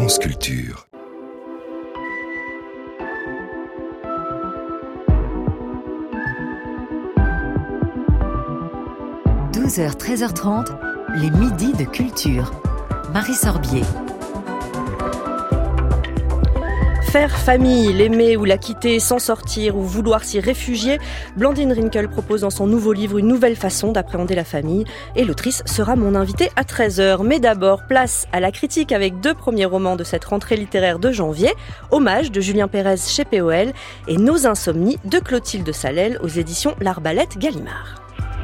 France Culture. « 12h, 13h30, les midis de culture. Marie Sorbier. Faire famille, l'aimer ou la quitter, s'en sortir ou vouloir s'y réfugier, Blandine Rinkel propose dans son nouveau livre une nouvelle façon d'appréhender la famille. Et l'autrice sera mon invitée à 13h. Mais d'abord, place à la critique avec 2 premiers romans de cette rentrée littéraire de janvier. Hommage de Julien Pérez chez POL et Nos insomnies de Clotilde Salel aux éditions L'Arbalète Gallimard.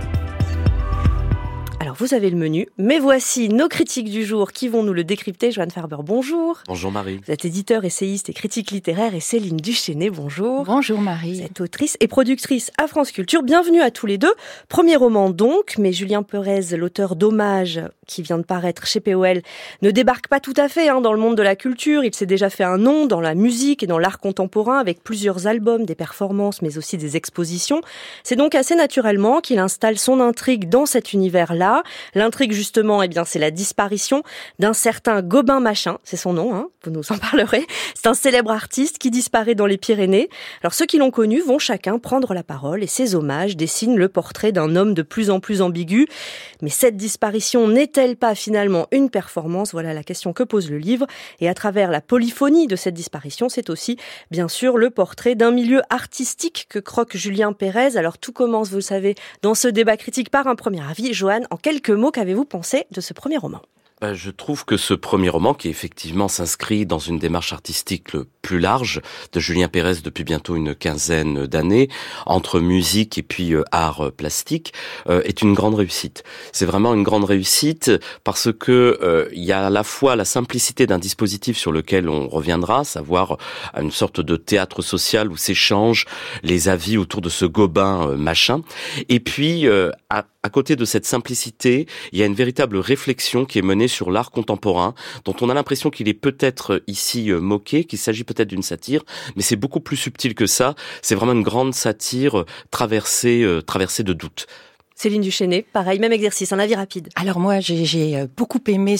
Alors vous avez le menu, mais voici nos critiques du jour qui vont nous le décrypter. Joanne Farber, bonjour. Bonjour Marie. Vous êtes éditeur, essayiste et critique littéraire, et Céline Duchesnay, bonjour. Bonjour Marie. Vous êtes autrice et productrice à France Culture. Bienvenue à tous les deux. Premier roman donc, mais Julien Pérez, l'auteur d'Hommage, qui vient de paraître chez POL, ne débarque pas tout à fait dans le monde de la culture. Il s'est déjà fait un nom dans la musique et dans l'art contemporain avec plusieurs albums, des performances, mais aussi des expositions. C'est donc assez naturellement qu'il installe son intrigue dans cet univers-là. L'intrigue justement, c'est la disparition d'un certain Gobin Machin, c'est son nom, vous nous en parlerez. C'est un célèbre artiste qui disparaît dans les Pyrénées. Alors ceux qui l'ont connu vont chacun prendre la parole et ces hommages dessinent le portrait d'un homme de plus en plus ambigu. Mais cette disparition n'est-elle pas finalement une performance ? Voilà la question que pose le livre. Et à travers la polyphonie de cette disparition, c'est aussi bien sûr le portrait d'un milieu artistique que croque Julien Pérez. Alors tout commence, vous le savez, dans ce débat critique par un premier avis. Joanne, en quelques mots, qu'avez-vous pensé de ce premier roman ? Je trouve que ce premier roman, qui effectivement s'inscrit dans une démarche artistique plus large de Julien Pérez depuis bientôt une quinzaine d'années, entre musique et puis art plastique, est une grande réussite. C'est vraiment une grande réussite parce que il y a à la fois la simplicité d'un dispositif sur lequel on reviendra, à savoir une sorte de théâtre social où s'échangent les avis autour de ce Gobin Machin, et puis à côté de cette simplicité, il y a une véritable réflexion qui est menée sur l'art contemporain, dont on a l'impression qu'il est peut-être ici moqué, qu'il s'agit peut-être d'une satire, mais c'est beaucoup plus subtil que ça. C'est vraiment une grande satire traversée de doutes. Céline Duchesnay, pareil, même exercice, un avis rapide. Alors moi, j'ai beaucoup aimé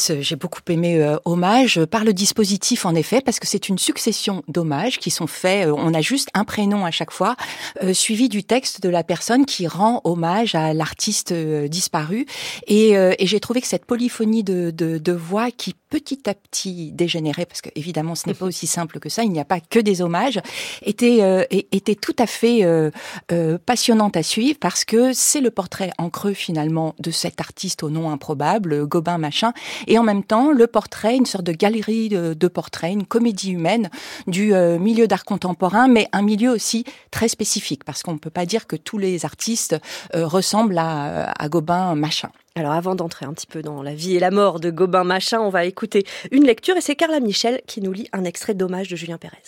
Hommage par le dispositif en effet, parce que c'est une succession d'hommages qui sont faits. On a juste un prénom à chaque fois, suivi du texte de la personne qui rend hommage à l'artiste disparu. Et j'ai trouvé que cette polyphonie de voix qui petit à petit dégénérait, parce que évidemment ce n'est pas aussi simple que ça, il n'y a pas que des hommages, était tout à fait passionnante à suivre, parce que c'est le portrait en creux finalement de cet artiste au nom improbable, Gobin Machin, et en même temps le portrait, une sorte de galerie de portraits, une comédie humaine du milieu d'art contemporain, mais un milieu aussi très spécifique, parce qu'on ne peut pas dire que tous les artistes ressemblent à Gobin Machin. Alors avant d'entrer un petit peu dans la vie et la mort de Gobin Machin, on va écouter une lecture et c'est Carla Michel qui nous lit un extrait d'Hommage de Julien Pérez.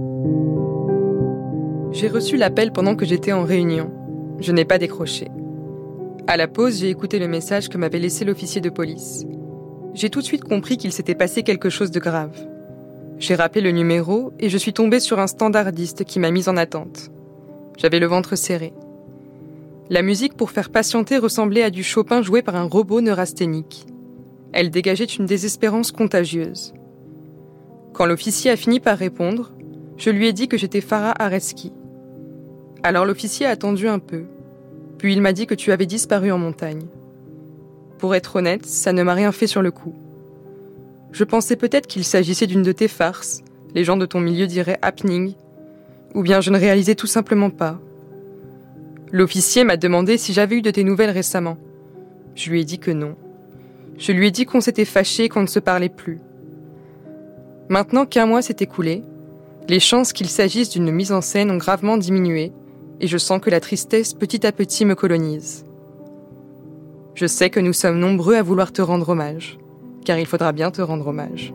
J'ai reçu l'appel pendant que j'étais en réunion. Je n'ai pas décroché. À la pause, j'ai écouté le message que m'avait laissé l'officier de police. J'ai tout de suite compris qu'il s'était passé quelque chose de grave. J'ai rappelé le numéro et je suis tombée sur un standardiste qui m'a mise en attente. J'avais le ventre serré. La musique pour faire patienter ressemblait à du Chopin joué par un robot neurasthénique. Elle dégageait une désespérance contagieuse. Quand l'officier a fini par répondre, je lui ai dit que j'étais Farah Areski. Alors l'officier a attendu un peu. Puis il m'a dit que tu avais disparu en montagne. Pour être honnête, ça ne m'a rien fait sur le coup. Je pensais peut-être qu'il s'agissait d'une de tes farces, les gens de ton milieu diraient happening, ou bien je ne réalisais tout simplement pas. L'officier m'a demandé si j'avais eu de tes nouvelles récemment. Je lui ai dit que non. Je lui ai dit qu'on s'était fâchés et qu'on ne se parlait plus. Maintenant qu'un mois s'est écoulé, les chances qu'il s'agisse d'une mise en scène ont gravement diminué, et je sens que la tristesse petit à petit me colonise. Je sais que nous sommes nombreux à vouloir te rendre hommage, car il faudra bien te rendre hommage.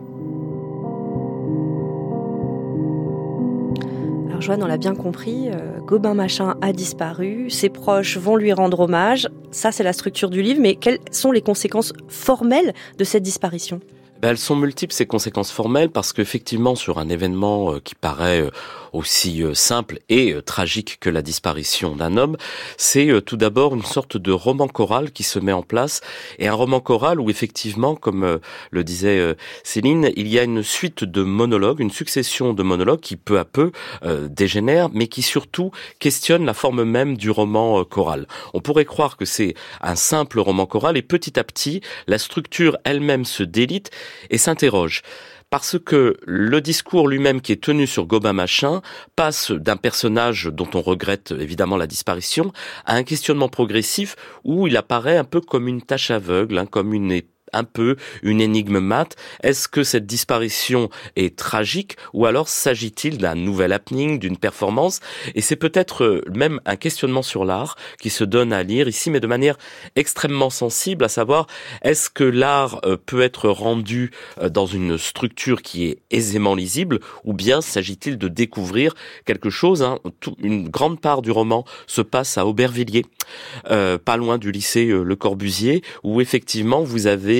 Alors Joanne, on l'a bien compris, Gobin Machin a disparu, ses proches vont lui rendre hommage, ça c'est la structure du livre, mais quelles sont les conséquences formelles de cette disparition ? Elles sont multiples, ces conséquences formelles, parce qu'effectivement, sur un événement qui paraît aussi simple et tragique que la disparition d'un homme, c'est tout d'abord une sorte de roman choral qui se met en place, et un roman choral où effectivement, comme le disait Céline, il y a une suite de monologues, une succession de monologues qui peu à peu dégénèrent, mais qui surtout questionnent la forme même du roman choral. On pourrait croire que c'est un simple roman choral, et petit à petit, la structure elle-même se délite et s'interroge. Parce que le discours lui-même qui est tenu sur Gobain Machin passe d'un personnage dont on regrette évidemment la disparition à un questionnement progressif où il apparaît un peu comme une tache aveugle, comme un peu une énigme mate. Est-ce que cette disparition est tragique ou alors s'agit-il d'un nouvel happening, d'une performance? Et c'est peut-être même un questionnement sur l'art qui se donne à lire ici, mais de manière extrêmement sensible, à savoir, est-ce que l'art peut être rendu dans une structure qui est aisément lisible, ou bien s'agit-il de découvrir quelque chose? Une grande part du roman se passe à Aubervilliers, pas loin du lycée Le Corbusier, où effectivement vous avez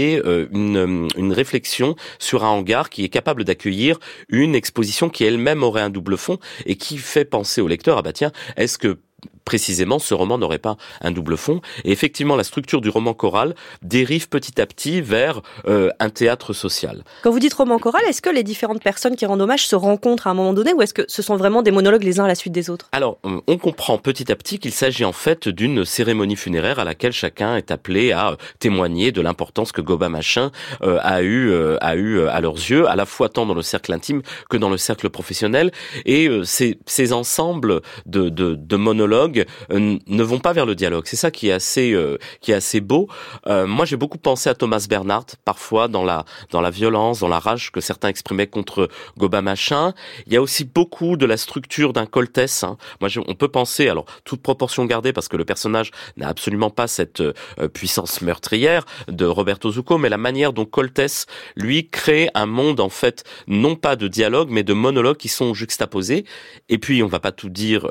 une réflexion sur un hangar qui est capable d'accueillir une exposition qui elle-même aurait un double fond et qui fait penser au lecteur, est-ce que précisément ce roman n'aurait pas un double fond? Et effectivement, la structure du roman choral dérive petit à petit vers un théâtre social. Quand vous dites roman choral, est-ce que les différentes personnes qui rendent hommage se rencontrent à un moment donné, ou est-ce que ce sont vraiment des monologues les uns à la suite des autres? Alors, on comprend petit à petit qu'il s'agit en fait d'une cérémonie funéraire à laquelle chacun est appelé à témoigner de l'importance que Gobain Machin a eu à leurs yeux, à la fois tant dans le cercle intime que dans le cercle professionnel. Et ces ensembles de monologues ne vont pas vers le dialogue. C'est ça qui est assez beau. Moi, j'ai beaucoup pensé à Thomas Bernhard, parfois dans la violence, dans la rage que certains exprimaient contre Gobain Machin. Il y a aussi beaucoup de la structure d'un Coltès. Moi, on peut penser, alors toute proportion gardée, parce que le personnage n'a absolument pas cette puissance meurtrière de Roberto Zucco, mais la manière dont Coltès, lui, crée un monde en fait non pas de dialogue, mais de monologues qui sont juxtaposés. Et puis, on va pas tout dire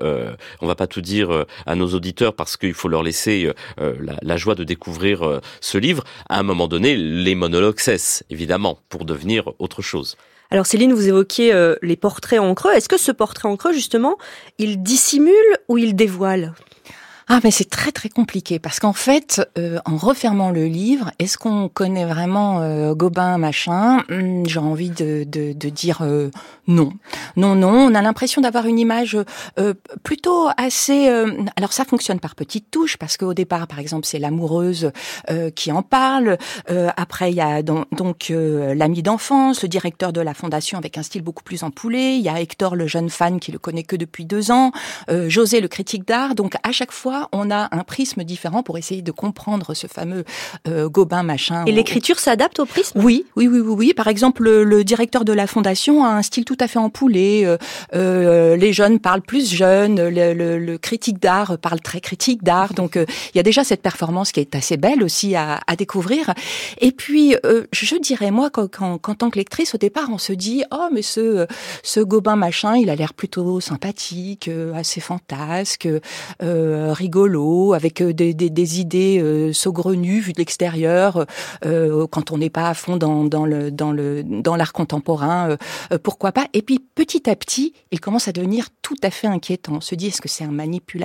à nos auditeurs parce qu'il faut leur laisser la joie de découvrir ce livre. À un moment donné, les monologues cessent, évidemment, pour devenir autre chose. Alors Céline, vous évoquiez les portraits en creux. Est-ce que ce portrait en creux, justement, il dissimule ou il dévoile ? Mais c'est très très compliqué parce qu'en fait, en refermant le livre, est-ce qu'on connaît vraiment Gobain Machin ? J'ai envie de dire non. On a l'impression d'avoir une image plutôt assez. Alors ça fonctionne par petites touches parce qu'au départ, par exemple, c'est l'amoureuse qui en parle. Après, il y a donc l'ami d'enfance, le directeur de la fondation avec un style beaucoup plus empoulé. Il y a Hector, le jeune fan qui le connaît que depuis 2 ans. José, le critique d'art. Donc à chaque fois, on a un prisme différent pour essayer de comprendre ce fameux Gobain Machin. Et l'écriture s'adapte au prisme ? Oui. Par exemple, le directeur de la fondation a un style tout à fait empoulé. Les jeunes parlent plus jeunes. Le critique d'art parle très critique d'art. Donc, il y a déjà cette performance qui est assez belle aussi à découvrir. Et puis, je dirais, moi, qu'en tant que lectrice, au départ, on se dit « Oh, mais ce Gobain Machin, il a l'air plutôt sympathique, assez fantasque, rigolo, avec des idées saugrenues vues de l'extérieur. Quand on n'est pas à fond dans l'art contemporain, pourquoi pas. Et puis petit à petit, il commence à devenir tout à fait inquiétant. On se dit, est-ce que c'est un manipulateur ?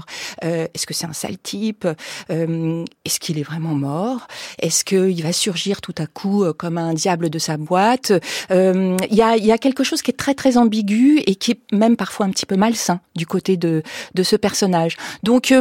Est-ce que c'est un sale type ? Est-ce qu'il est vraiment mort ? Est-ce qu'il va surgir tout à coup comme un diable de sa boîte ? Il y a quelque chose qui est très très ambigu et qui est même parfois un petit peu malsain du côté de ce personnage. Donc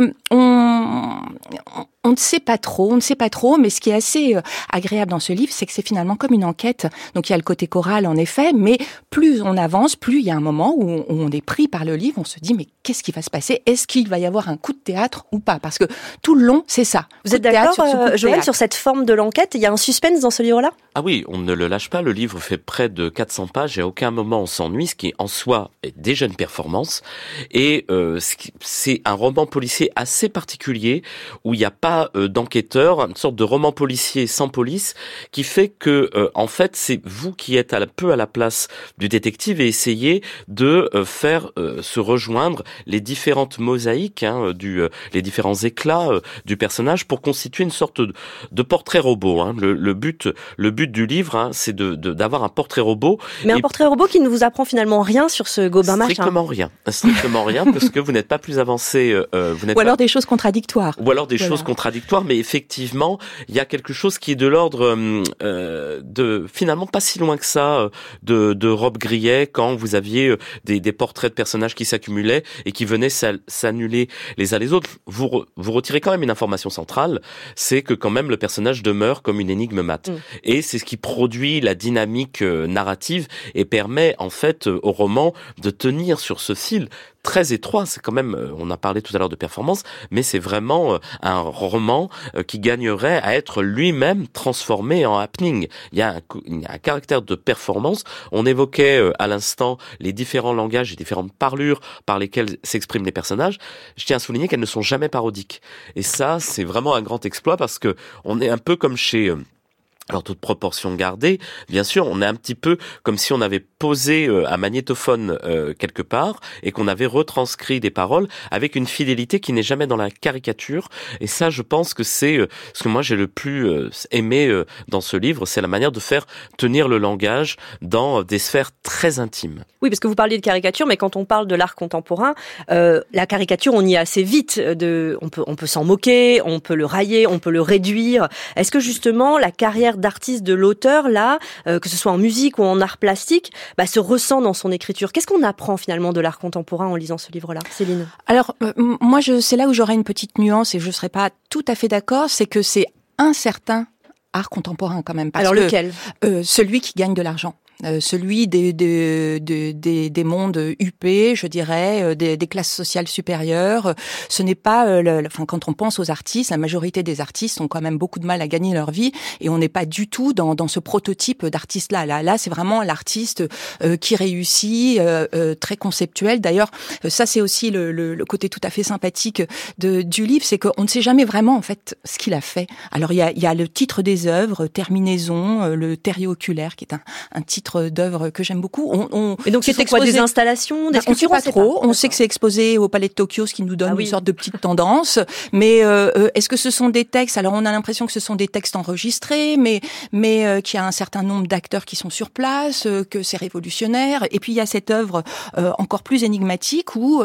on ne sait pas trop, mais ce qui est assez agréable dans ce livre, c'est que c'est finalement comme une enquête. Donc il y a le côté choral en effet, mais plus on avance, plus il y a un moment où on est pris par le livre, on se dit mais qu'est-ce qui va se passer ? Est-ce qu'il va y avoir un coup de théâtre ou pas ? Parce que tout le long, c'est ça. Vous êtes d'accord, Joël, sur cette forme de l'enquête ? Il y a un suspense dans ce livre-là ? Ah oui, on ne le lâche pas. Le livre fait près de 400 pages et à aucun moment on s'ennuie, ce qui en soi est déjà une performance. Et c'est un roman policier policier assez particulier où il n'y a pas d'enquêteur, une sorte de roman policier sans police qui fait que en fait c'est vous qui êtes un peu à la place du détective et essayez de faire se rejoindre les différentes mosaïques, les différents éclats du personnage pour constituer une sorte de portrait robot. Le but du livre, c'est d'avoir un portrait robot. Mais un portrait robot qui ne vous apprend finalement rien sur ce Gobin machin. Strictement rien, parce que vous n'êtes pas plus avancé. Des choses contradictoires. Ou alors des choses contradictoires, mais effectivement, il y a quelque chose qui est de l'ordre de finalement pas si loin que ça de Rob Grillet quand vous aviez des portraits de personnages qui s'accumulaient et qui venaient s'annuler les uns les autres. Vous retirez quand même une information centrale, c'est que quand même le personnage demeure comme une énigme mat. Et c'est ce qui produit la dynamique narrative et permet en fait au roman de tenir sur ce fil très étroit. C'est quand même, on a parlé tout à l'heure de performance, mais c'est vraiment un roman qui gagnerait à être lui-même transformé en happening. Il y a un caractère de performance. On évoquait à l'instant les différents langages et différentes parlures par lesquelles s'expriment les personnages. Je tiens à souligner qu'elles ne sont jamais parodiques. Et ça, c'est vraiment un grand exploit parce que on est un peu comme chez... Alors, toute proportion gardée, bien sûr, on est un petit peu comme si on avait posé un magnétophone quelque part et qu'on avait retranscrit des paroles avec une fidélité qui n'est jamais dans la caricature. Et ça, je pense que c'est ce que moi j'ai le plus aimé dans ce livre, c'est la manière de faire tenir le langage dans des sphères très intimes. Oui, parce que vous parliez de caricature, mais quand on parle de l'art contemporain, la caricature, on y est assez vite. On peut s'en moquer, on peut le railler, on peut le réduire. Est-ce que justement la carrière d'artiste de l'auteur, là, que ce soit en musique ou en art plastique, se ressent dans son écriture? Qu'est-ce qu'on apprend finalement de l'art contemporain en lisant ce livre-là, Céline? Alors, moi, c'est là où j'aurais une petite nuance et je ne serais pas tout à fait d'accord, c'est que c'est un certain art contemporain quand même. Alors lequel? Celui qui gagne de l'argent. Celui des mondes huppés, je dirais, des classes sociales supérieures. Ce n'est pas, quand on pense aux artistes, la majorité des artistes ont quand même beaucoup de mal à gagner leur vie, et on n'est pas du tout dans ce prototype d'artiste-là. Là, c'est vraiment l'artiste qui réussit, très conceptuel. D'ailleurs, ça c'est aussi le côté tout à fait sympathique du livre, c'est qu'on ne sait jamais vraiment en fait ce qu'il a fait. Alors il y a le titre des œuvres, Terminaison, le Terrier oculaire, qui est un titre d'œuvre que j'aime beaucoup. Et donc c'était quoi, des installations, des sculptures? On ne sait pas trop. On sait que c'est exposé au Palais de Tokyo, ce qui nous donne une sorte de petite tendance. Mais est-ce que ce sont des textes? Alors on a l'impression que ce sont des textes enregistrés, mais qu'il y a un certain nombre d'acteurs qui sont sur place, que c'est révolutionnaire. Et puis il y a cette œuvre encore plus énigmatique où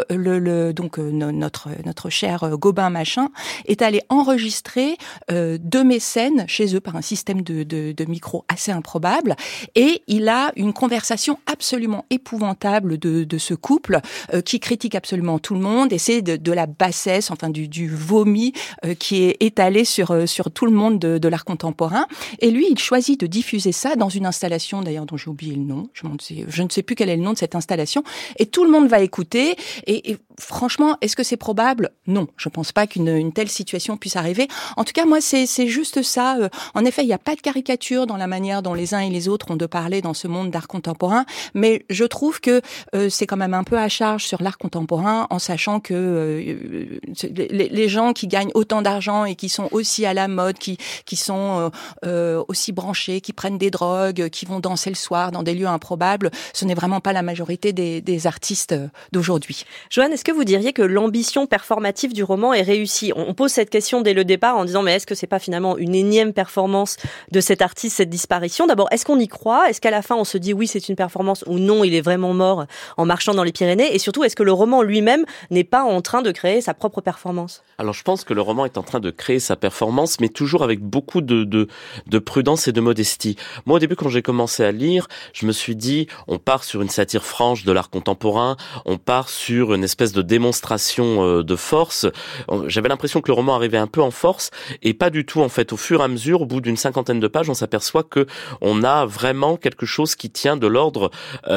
notre cher Gobin machin est allé enregistrer 2 mécènes chez eux par un système de micro assez improbable, et il a une conversation absolument épouvantable de ce couple qui critique absolument tout le monde, et c'est de la bassesse, enfin du vomi qui est étalé sur tout le monde de l'art contemporain. Et lui, il choisit de diffuser ça dans une installation, d'ailleurs dont j'ai oublié le nom, je ne sais plus quel est le nom de cette installation, et tout le monde va écouter, et franchement, est-ce que c'est probable? Non, je pense pas qu'une telle situation puisse arriver. En tout cas, moi, c'est juste ça. En effet, il n'y a pas de caricature dans la manière dont les uns et les autres ont de parler dans ce monde d'art contemporain, mais je trouve que c'est quand même un peu à charge sur l'art contemporain, en sachant que les gens qui gagnent autant d'argent et qui sont aussi à la mode, qui sont aussi branchés, qui prennent des drogues, qui vont danser le soir dans des lieux improbables, ce n'est vraiment pas la majorité des artistes d'aujourd'hui. Joanne, est-ce que vous diriez que l'ambition performative du roman est réussie? On pose cette question dès le départ en disant mais est-ce que c'est pas finalement une énième performance de cet artiste, cette disparition? D'abord, est-ce qu'on y croit? Est-ce qu'à la fin on se dit oui c'est une performance, ou non il est vraiment mort en marchant dans les Pyrénées? Et surtout, est-ce que le roman lui-même n'est pas en train de créer sa propre performance? Alors je pense que le roman est en train de créer sa performance, mais toujours avec beaucoup de prudence et de modestie. Moi au début quand j'ai commencé à lire, je me suis dit on part sur une satire franche de l'art contemporain, on part sur une espèce de démonstration de force. J'avais l'impression que le roman arrivait un peu en force, et pas du tout en fait. Au fur et à mesure, au bout d'une 50aine de pages, on s'aperçoit que on a vraiment quelque chose qui tient de l'ordre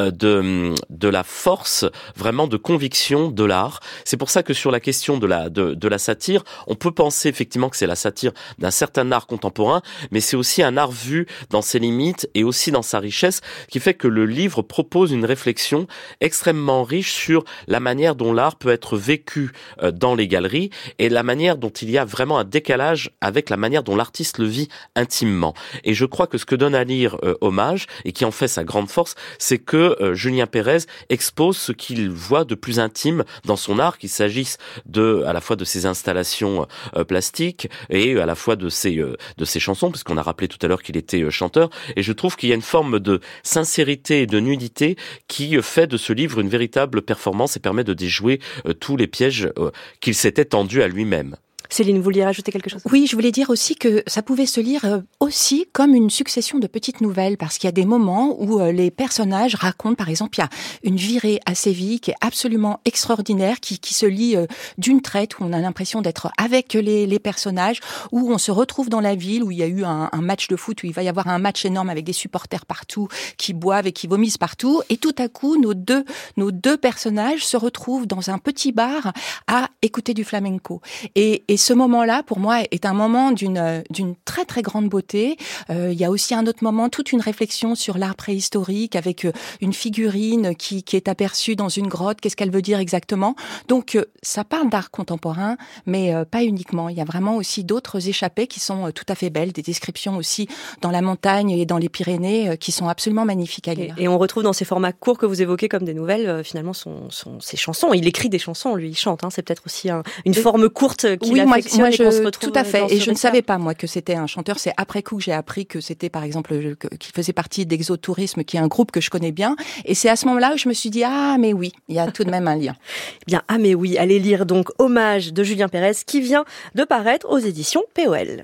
de la force, vraiment de conviction de l'art. C'est pour ça que sur la question de la satire, on peut penser effectivement que c'est la satire d'un certain art contemporain, mais c'est aussi un art vu dans ses limites et aussi dans sa richesse, qui fait que le livre propose une réflexion extrêmement riche sur la manière dont l'art peut être vécu dans les galeries et la manière dont il y a vraiment un décalage avec la manière dont l'artiste le vit intimement. Et je crois que ce que donne à lire Hommage, et qui en fait sa grande force, c'est que Julien Pérez expose ce qu'il voit de plus intime dans son art, qu'il s'agisse à la fois de ses installations plastiques et à la fois de ses chansons, puisqu'on a rappelé tout à l'heure qu'il était chanteur. Et je trouve qu'il y a une forme de sincérité et de nudité qui fait de ce livre une véritable performance et permet de déjouer tous les pièges qu'il s'était tendu à lui-même. Céline, vous vouliez rajouter quelque chose ? Oui, je voulais dire aussi que ça pouvait se lire aussi comme une succession de petites nouvelles, parce qu'il y a des moments où les personnages racontent, par exemple, il y a une virée à Séville qui est absolument extraordinaire, qui se lit d'une traite, où on a l'impression d'être avec les personnages, où on se retrouve dans la ville, où il y a eu un match de foot, où il va y avoir un match énorme avec des supporters partout, qui boivent et qui vomissent partout, et tout à coup, nos deux personnages se retrouvent dans un petit bar à écouter du flamenco. Et ce moment-là, pour moi, est un moment d'une très très grande beauté. Il y a aussi un autre moment, toute une réflexion sur l'art préhistorique avec une figurine qui est aperçue dans une grotte. Qu'est-ce qu'elle veut dire exactement ? Donc, ça parle d'art contemporain, mais pas uniquement. Il y a vraiment aussi d'autres échappées qui sont tout à fait belles, des descriptions aussi dans la montagne et dans les Pyrénées qui sont absolument magnifiques à lire. Et on retrouve dans ces formats courts que vous évoquez comme des nouvelles, finalement, ses chansons. Il écrit des chansons, lui, il chante. C'est peut-être aussi une forme courte qu'il affectionne et qu'on se retrouve. Tout à fait. Et je ne savais pas, moi, que c'était un chanteur. C'est après coup que j'ai appris que c'était, par exemple, qu'il faisait partie d'Exotourisme, qui est un groupe que je connais bien. Et c'est à ce moment-là où je me suis dit, ah, mais oui, il y a tout de même un lien. Bien, ah, mais oui, allez lire donc Hommage de Julien Pérez, qui vient de paraître aux éditions POL.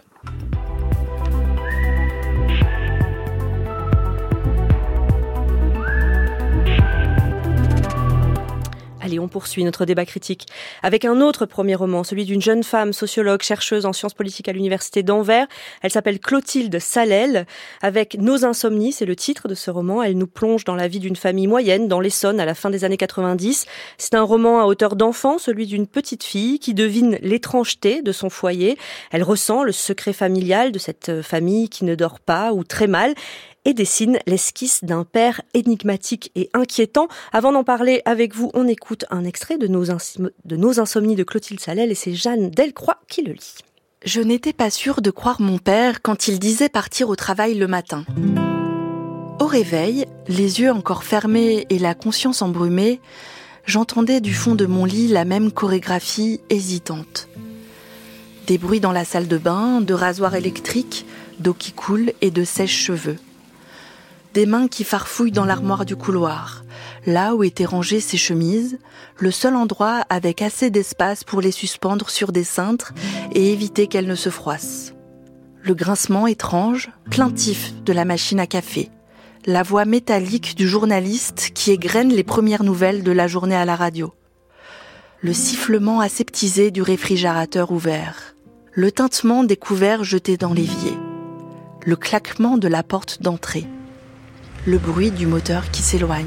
Allez, on poursuit notre débat critique avec un autre premier roman, celui d'une jeune femme sociologue, chercheuse en sciences politiques à l'université d'Anvers. Elle s'appelle Clotilde Salel. Avec Nos insomnies, c'est le titre de ce roman. Elle nous plonge dans la vie d'une famille moyenne dans l'Essonne à la fin des années 90. C'est un roman à hauteur d'enfant, celui d'une petite fille qui devine l'étrangeté de son foyer. Elle ressent le secret familial de cette famille qui ne dort pas ou très mal, et dessine l'esquisse d'un père énigmatique et inquiétant. Avant d'en parler avec vous, on écoute un extrait de Nos insomnies de Clotilde Salel, et c'est Jeanne Delcroix qui le lit. Je n'étais pas sûre de croire mon père quand il disait partir au travail le matin. Au réveil, les yeux encore fermés et la conscience embrumée, j'entendais du fond de mon lit la même chorégraphie hésitante. Des bruits dans la salle de bain, de rasoirs électriques, d'eau qui coule et de sèche-cheveux. Des mains qui farfouillent dans l'armoire du couloir, là où étaient rangées ses chemises, le seul endroit avec assez d'espace pour les suspendre sur des cintres et éviter qu'elles ne se froissent. Le grincement étrange, plaintif de la machine à café, la voix métallique du journaliste qui égrène les premières nouvelles de la journée à la radio, le sifflement aseptisé du réfrigérateur ouvert, le tintement des couverts jetés dans l'évier, le claquement de la porte d'entrée, le bruit du moteur qui s'éloigne.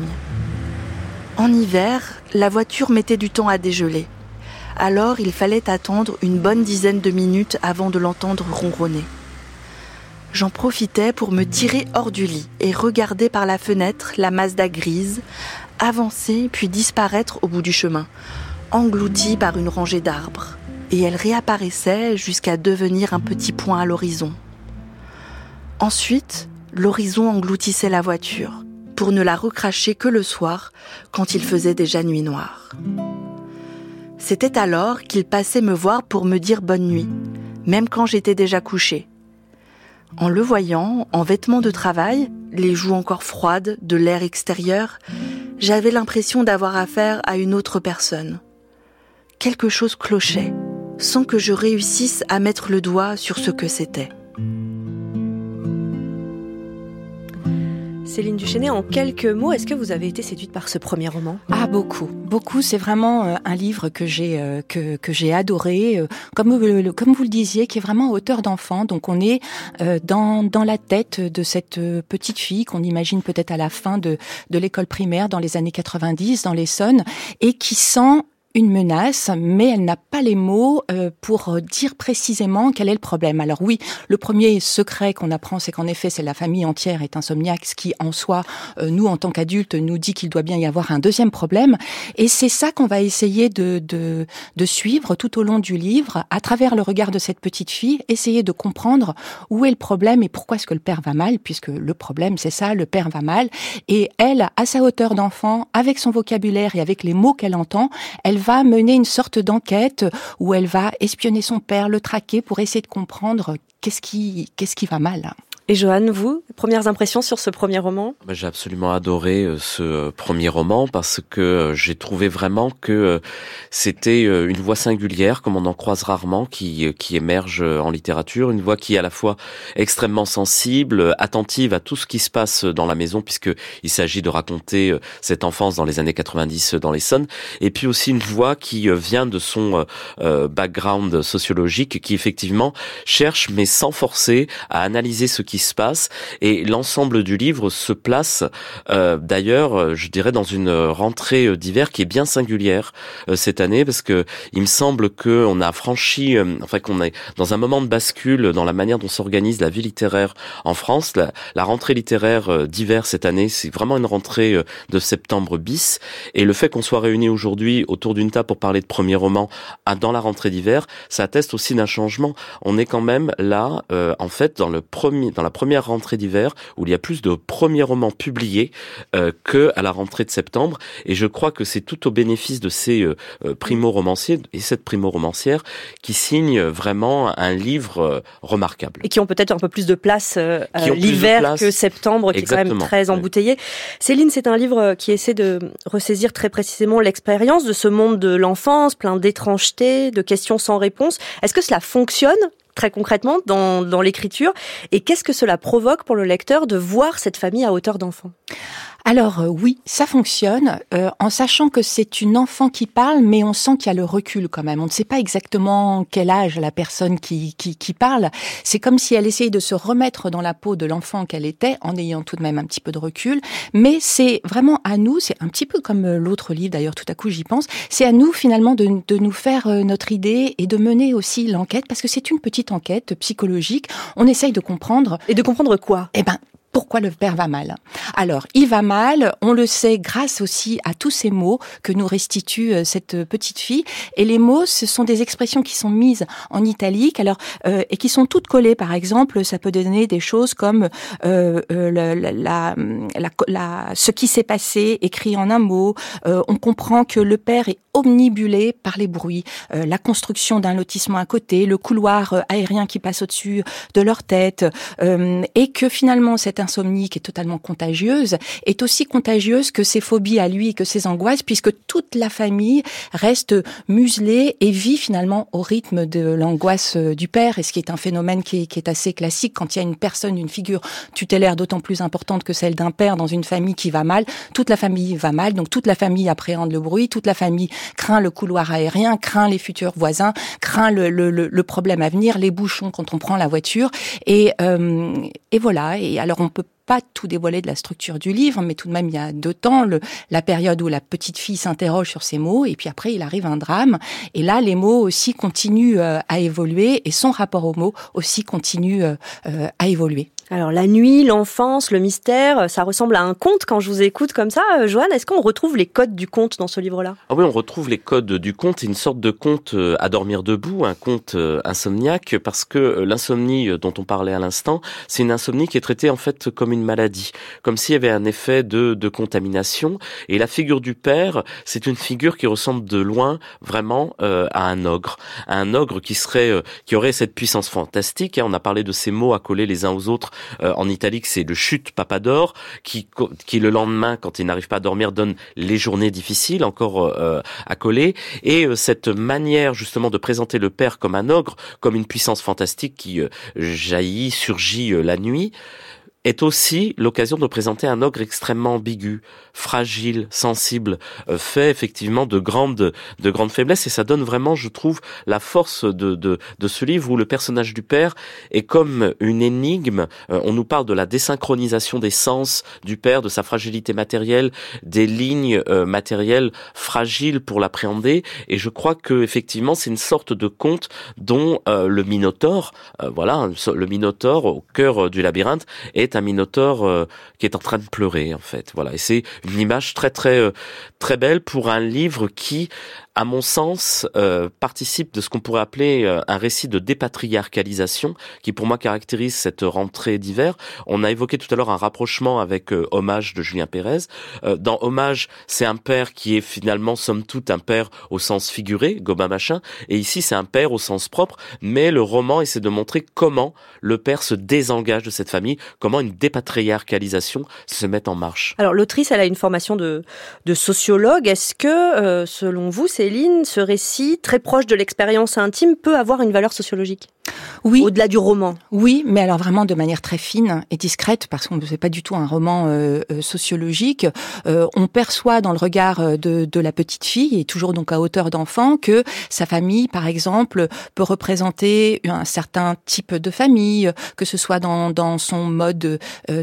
En hiver, la voiture mettait du temps à dégeler. Alors, il fallait attendre une bonne dizaine de minutes avant de l'entendre ronronner. J'en profitais pour me tirer hors du lit et regarder par la fenêtre la Mazda grise, avancer puis disparaître au bout du chemin, engloutie par une rangée d'arbres. Et elle réapparaissait jusqu'à devenir un petit point à l'horizon. Ensuite, l'horizon engloutissait la voiture, pour ne la recracher que le soir, quand il faisait déjà nuit noire. C'était alors qu'il passait me voir pour me dire bonne nuit, même quand j'étais déjà couchée. En le voyant, en vêtements de travail, les joues encore froides de l'air extérieur, j'avais l'impression d'avoir affaire à une autre personne. Quelque chose clochait, sans que je réussisse à mettre le doigt sur ce que c'était. Céline Duchesnay, en quelques mots, est-ce que vous avez été séduite par ce premier roman ? Ah, beaucoup. C'est vraiment un livre que j'ai adoré, comme vous le disiez, qui est vraiment à hauteur d'enfant. Donc on est dans la tête de cette petite fille qu'on imagine peut-être à la fin de l'école primaire dans les années 90 dans l'Essonne, et qui sent une menace, mais elle n'a pas les mots pour dire précisément quel est le problème. Alors oui, le premier secret qu'on apprend, c'est qu'en effet, c'est la famille entière est insomniaque, ce qui en soi, nous en tant qu'adultes, nous dit qu'il doit bien y avoir un deuxième problème. Et c'est ça qu'on va essayer de suivre tout au long du livre, à travers le regard de cette petite fille, essayer de comprendre où est le problème et pourquoi est-ce que le père va mal, puisque le problème, c'est ça, le père va mal. Et elle, à sa hauteur d'enfant, avec son vocabulaire et avec les mots qu'elle entend, elle va mener une sorte d'enquête où elle va espionner son père, le traquer pour essayer de comprendre qu'est-ce qui va mal. Et Joanne, vous, premières impressions sur ce premier roman ? J'ai absolument adoré ce premier roman parce que j'ai trouvé vraiment que c'était une voix singulière, comme on en croise rarement, qui émerge en littérature, une voix qui est à la fois extrêmement sensible, attentive à tout ce qui se passe dans la maison, puisque il s'agit de raconter cette enfance dans les années 90 dans l'Essonne, et puis aussi une voix qui vient de son background sociologique, qui effectivement cherche, mais sans forcer, à analyser ce qui se passe, et l'ensemble du livre se place d'ailleurs, je dirais, dans une rentrée d'hiver qui est bien singulière cette année, parce que il me semble que on a franchi, qu'on est dans un moment de bascule dans la manière dont s'organise la vie littéraire en France. La rentrée littéraire d'hiver cette année, c'est vraiment une rentrée de septembre bis, et le fait qu'on soit réunis aujourd'hui autour d'une table pour parler de premier roman dans la rentrée d'hiver, ça atteste aussi d'un changement. On est quand même là, en fait, dans la première rentrée d'hiver, où il y a plus de premiers romans publiés que à la rentrée de septembre, et je crois que c'est tout au bénéfice de ces primo-romanciers et cette primo-romancière qui signent vraiment un livre remarquable. Et qui ont peut-être un peu plus de place l'hiver que septembre, qui Exactement. est quand même très embouteillé. Oui. Céline, c'est un livre qui essaie de ressaisir très précisément l'expérience de ce monde de l'enfance, plein d'étrangetés, de questions sans réponse. Est-ce que cela fonctionne très concrètement dans l'écriture, et qu'est-ce que cela provoque pour le lecteur de voir cette famille à hauteur d'enfant ? Alors oui, ça fonctionne, en sachant que c'est une enfant qui parle, mais on sent qu'il y a le recul quand même. On ne sait pas exactement quel âge la personne qui parle. C'est comme si elle essayait de se remettre dans la peau de l'enfant qu'elle était, en ayant tout de même un petit peu de recul. Mais c'est vraiment à nous, c'est un petit peu comme l'autre livre d'ailleurs, tout à coup j'y pense, c'est à nous finalement de nous faire notre idée et de mener aussi l'enquête, parce que c'est une petite enquête psychologique. On essaye de comprendre. Et de comprendre quoi ? Pourquoi le père va mal ? Alors, il va mal, on le sait grâce aussi à tous ces mots que nous restitue cette petite fille. Et les mots, ce sont des expressions qui sont mises en italique, alors et qui sont toutes collées. Par exemple, ça peut donner des choses comme ce qui s'est passé écrit en un mot. On comprend que le père est omnibulé par les bruits, la construction d'un lotissement à côté, le couloir aérien qui passe au-dessus de leur tête, et que finalement cette insomnie qui est totalement contagieuse est aussi contagieuse que ses phobies à lui et que ses angoisses, puisque toute la famille reste muselée et vit finalement au rythme de l'angoisse du père, et ce qui est un phénomène qui est assez classique quand il y a une figure tutélaire d'autant plus importante que celle d'un père dans une famille qui va mal. Toute la famille va mal, donc toute la famille appréhende le bruit, toute la famille craint le couloir aérien, craint les futurs voisins, craint le problème à venir, les bouchons quand on prend la voiture, et voilà. Et alors on peut pas tout dévoiler de la structure du livre, mais tout de même il y a 2 temps, la période où la petite fille s'interroge sur ses mots, et puis après il arrive un drame, et là les mots aussi continuent à évoluer, et son rapport aux mots aussi continue à évoluer. Alors la nuit, l'enfance, le mystère, ça ressemble à un conte quand je vous écoute comme ça. Joanne, est-ce qu'on retrouve les codes du conte dans ce livre-là ? Ah oui, on retrouve les codes du conte, une sorte de conte à dormir debout, un conte insomniaque, parce que l'insomnie dont on parlait à l'instant, c'est une insomnie qui est traitée en fait comme une maladie, comme s'il y avait un effet de contamination. Et la figure du père, c'est une figure qui ressemble de loin vraiment à un ogre qui aurait cette puissance fantastique. On a parlé de ces mots accolés les uns aux autres. En italique, c'est le chute papador qui le lendemain, quand il n'arrive pas à dormir, donne les journées difficiles encore accolées. Et cette manière justement de présenter le père comme un ogre, comme une puissance fantastique qui surgit la nuit, est aussi l'occasion de présenter un ogre extrêmement ambigu, fragile, sensible, fait effectivement de grandes faiblesses, et ça donne vraiment, je trouve, la force de ce livre où le personnage du père est comme une énigme. On nous parle de la désynchronisation des sens du père, de sa fragilité matérielle, des lignes matérielles fragiles pour l'appréhender, et je crois que effectivement c'est une sorte de conte dont le Minotaure, le Minotaure au cœur du labyrinthe est un Minotaure qui est en train de pleurer en fait. Voilà, et c'est une image très très très belle pour un livre qui, à mon sens, participe de ce qu'on pourrait appeler un récit de dépatriarcalisation qui pour moi caractérise cette rentrée d'hiver. On a évoqué tout à l'heure un rapprochement avec Hommage de Julien Pérez. Dans Hommage, c'est un père qui est finalement somme toute un père au sens figuré, Gobain Machin, et ici c'est un père au sens propre, mais le roman essaie de montrer comment le père se désengage de cette famille, comment une dépatriarcalisation se met en marche. Alors l'autrice, elle a une formation de sociologue. Est-ce que, selon vous, Céline, ce récit, très proche de l'expérience intime, peut avoir une valeur sociologique ? Oui. Au-delà du roman. Oui, mais alors vraiment de manière très fine et discrète, parce qu'on ne fait pas du tout un roman sociologique. On perçoit dans le regard de la petite fille, et toujours donc à hauteur d'enfant, que sa famille, par exemple, peut représenter un certain type de famille, que ce soit dans son mode,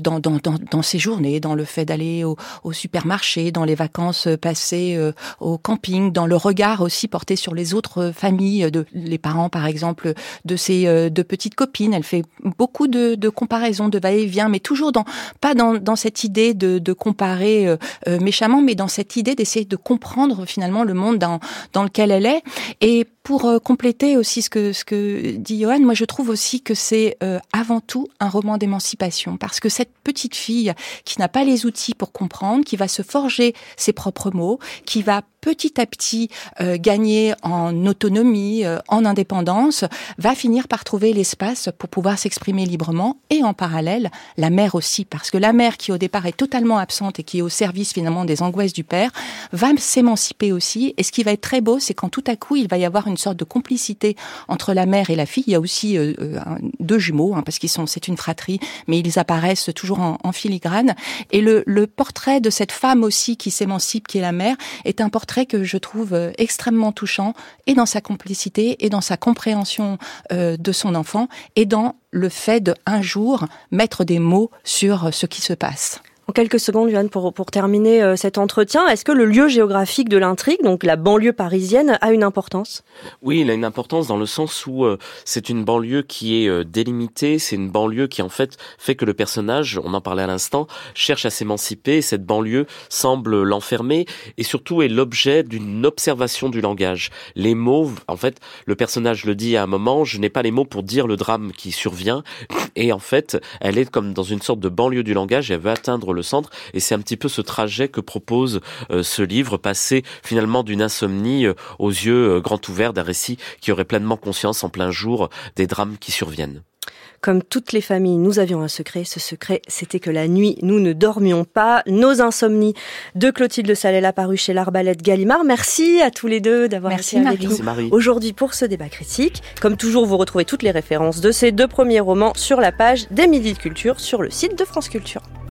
dans ses journées, dans le fait d'aller au supermarché, dans les vacances passées au camping, dans le regard aussi porté sur les autres familles, les parents, par exemple, de ses deux petites copines. Elle fait beaucoup de comparaisons, de va-et-vient, mais toujours pas dans cette idée de comparer méchamment, mais dans cette idée d'essayer de comprendre finalement le monde dans lequel elle est. Et pour compléter aussi ce que dit Johan, moi je trouve aussi que c'est avant tout un roman d'émancipation, parce que cette petite fille qui n'a pas les outils pour comprendre, qui va se forger ses propres mots, qui va petit à petit gagner en autonomie, en indépendance, va finir par trouver l'espace pour pouvoir s'exprimer librement, et en parallèle, la mère aussi, parce que la mère qui au départ est totalement absente et qui est au service finalement des angoisses du père, va s'émanciper aussi, et ce qui va être très beau, c'est quand tout à coup il va y avoir une sorte de complicité entre la mère et la fille. Il y a aussi deux jumeaux, parce c'est une fratrie, mais ils apparaissent toujours en filigrane, et le portrait de cette femme aussi qui s'émancipe, qui est la mère, est un portrait que je trouve extrêmement touchant, et dans sa complicité, et dans sa compréhension de son enfant, et dans le fait de un jour mettre des mots sur ce qui se passe. En quelques secondes, Johan, pour terminer cet entretien, est-ce que le lieu géographique de l'intrigue, donc la banlieue parisienne, a une importance ? Oui, il a une importance dans le sens où c'est une banlieue qui est délimitée, c'est une banlieue qui en fait que le personnage, on en parlait à l'instant, cherche à s'émanciper, et cette banlieue semble l'enfermer, et surtout est l'objet d'une observation du langage. Les mots, en fait, le personnage le dit à un moment, je n'ai pas les mots pour dire le drame qui survient, et en fait, elle est comme dans une sorte de banlieue du langage, et elle veut atteindre le centre, et c'est un petit peu ce trajet que propose ce livre, passer finalement d'une insomnie aux yeux grands ouverts d'un récit qui aurait pleinement conscience en plein jour des drames qui surviennent. Comme toutes les familles, nous avions un secret. Ce secret, c'était que la nuit, nous ne dormions pas. Nos insomnies de Clotilde Salella, paru chez l'Arbalète Gallimard. Merci à tous les deux d'avoir été avec nous aujourd'hui pour ce débat critique. Comme toujours, vous retrouvez toutes les références de ces deux premiers romans sur la page des Midis de Culture sur le site de France Culture.